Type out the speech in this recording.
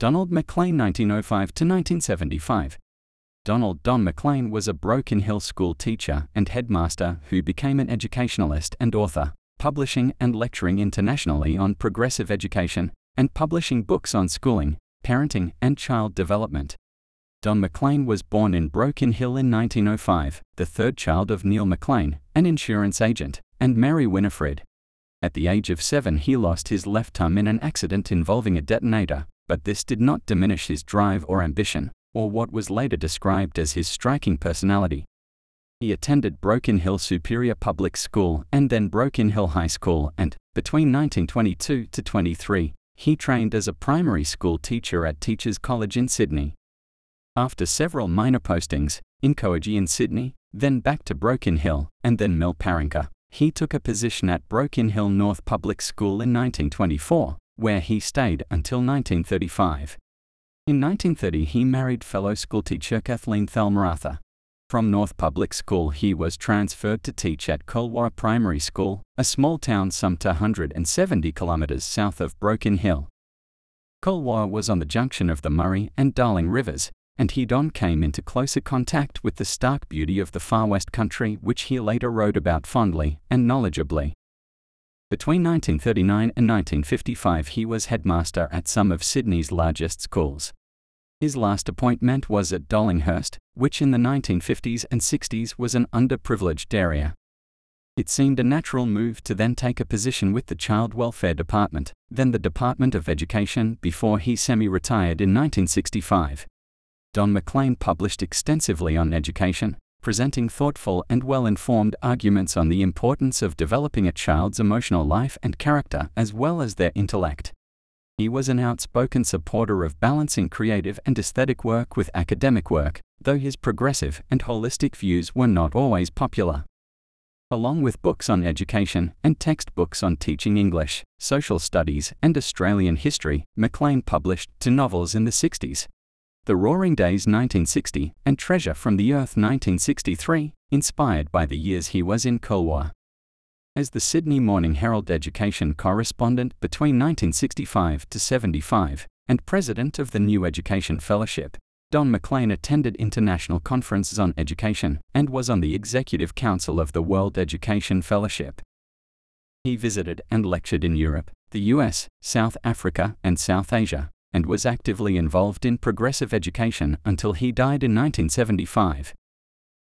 Donald Maclean 1905 to 1975. Donald Don Maclean was a Broken Hill school teacher and headmaster who became an educationalist and author, publishing and lecturing internationally on progressive education, and publishing books on schooling, parenting, and child development. Don Maclean was born in Broken Hill in 1905, the third child of Neil Maclean, an insurance agent, and Mary Winifred. At the age of 7 he lost his left thumb in an accident involving a detonator, but this did not diminish his drive or ambition, or what was later described as his striking personality. He attended Broken Hill Superior Public School and then Broken Hill High School, and, between 1922 to 23, he trained as a primary school teacher at Teachers College in Sydney. After several minor postings, in Coogee in Sydney, then back to Broken Hill, and then Milparanka, he took a position at Broken Hill North Public School in 1924, where he stayed until 1935. In 1930 he married fellow schoolteacher Kathleen Thelmaratha. From North Public School he was transferred to teach at Colwara Primary School, a small town some 270 kilometres south of Broken Hill. Colwara was on the junction of the Murray and Darling rivers, and he Don came into closer contact with the stark beauty of the far west country, which he later wrote about fondly and knowledgeably. Between 1939 and 1955 he was headmaster at some of Sydney's largest schools. His last appointment was at Darlinghurst, which in the 1950s and 60s was an underprivileged area. It seemed a natural move to then take a position with the Child Welfare Department, then the Department of Education, before he semi-retired in 1965. Don Maclean published extensively on education, presenting thoughtful and well-informed arguments on the importance of developing a child's emotional life and character as well as their intellect. He was an outspoken supporter of balancing creative and aesthetic work with academic work, though his progressive and holistic views were not always popular. Along with books on education and textbooks on teaching English, social studies, and Australian history, Maclean published 2 novels in the 60s. The Roaring Days 1960 and Treasure from the Earth 1963, inspired by the years he was in Colwara. As the Sydney Morning Herald education correspondent between 1965 to 75, and president of the New Education Fellowship, Don Maclean attended international conferences on education and was on the Executive Council of the World Education Fellowship. He visited and lectured in Europe, the US, South Africa, and South Asia, and was actively involved in progressive education until he died in 1975.